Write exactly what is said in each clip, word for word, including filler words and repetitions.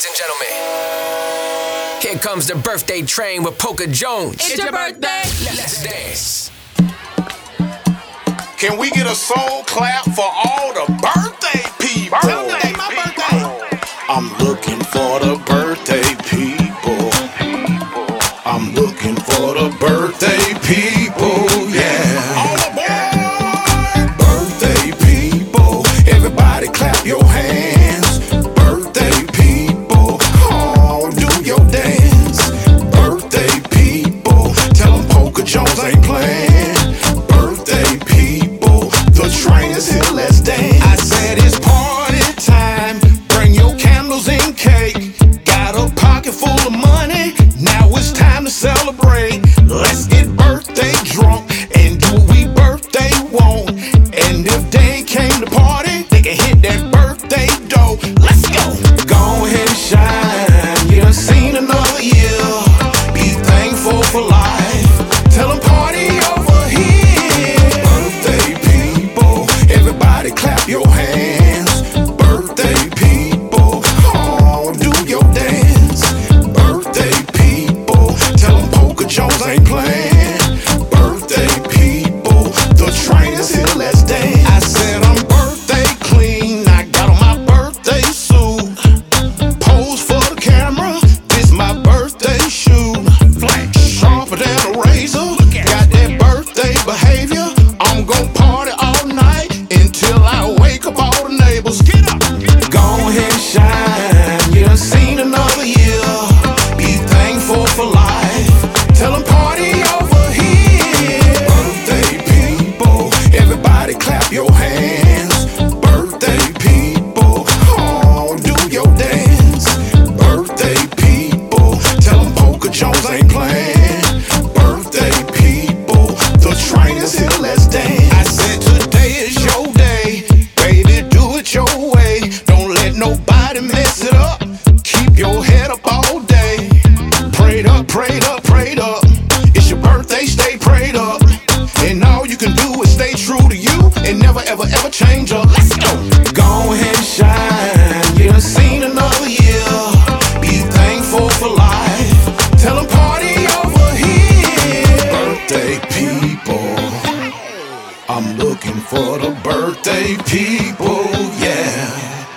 Ladies and gentlemen, here comes the birthday train with Polka Jones. It's your birthday. Let's dance. Can we get a soul clap for all the birthday people? Birthday, my birthday. I'm looking for the birthday people. I'm looking for the birthday people, yeah. All aboard! Birthday people, everybody clap your hands. Birthday people, oh, do your dance. Birthday people, tell them Polka Jones ain't playing. Birthday people, the train is here, let's dance. I said it's party time, bring your candles and cake. Got a pocket full of money, now it's time to celebrate. Let's get birthday drunk and do what we birthday want. And if they ain't came to party, they can hit that birthday dough. Let's go. Go ahead and shine, you done seen another year. Be thankful for life, tell them party over here. Birthday people, everybody clap your hands. Birthday people, oh, do your dance. Birthday people, tell them Polka Jones ain't playing. Birthday people, the train is here, let's dance. I said I'm birthday clean, I got on my birthday suit. Pose for the camera, this my birthday shoe. Flash sharper than a razor, got that birthday behavior. I'm gon' party all night until I wake up all the neighbors. Get up, go ahead and shine, you done seen another year. Be thankful for life, tell them party over here. Birthday people, everybody clap your hands. Birthday people, oh, do your dance. Birthday people, tell them Polka Jones ain't playing. Birthday people, the train is here, let's dance. I said today is your day, baby, do it your way. Don't let nobody mess it up, keep your head up all day. Prayed up, prayed up, prayed up. It's your birthday, stay prayed up. And all you can do is stay true to you and never ever ever change up. Let's go. Go ahead and shine, you done seen another year. Be thankful for life, tell them party over here. Birthday people, I'm looking for the birthday people, yeah.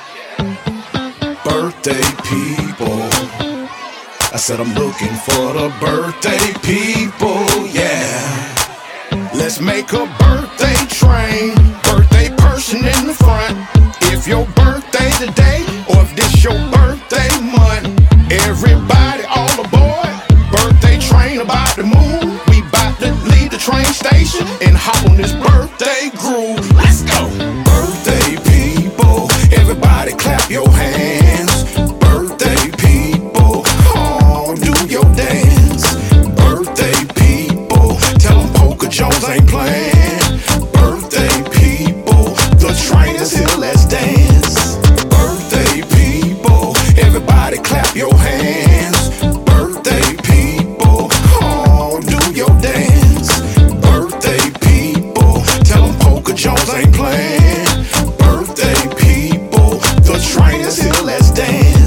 Birthday people, I said I'm looking for the birthday people, yeah. Let's make a birthday train, birthday person in the front. If your birthday today, or if this your birthday month, everybody all aboard. Birthday train about to move. We about to leave the train station and hop on this birthday groove. Let's go. Birthday people, everybody clap your hands. Birthday people, oh, do your dance. Birthday people, tell them Polka Jones ain't playing. Birthday people, the train is here, let's dance. Birthday people, everybody clap your hands. Birthday people, oh, do your dance. Birthday people, tell them Polka Jones ain't playing. Birthday people, the train is here, let's dance.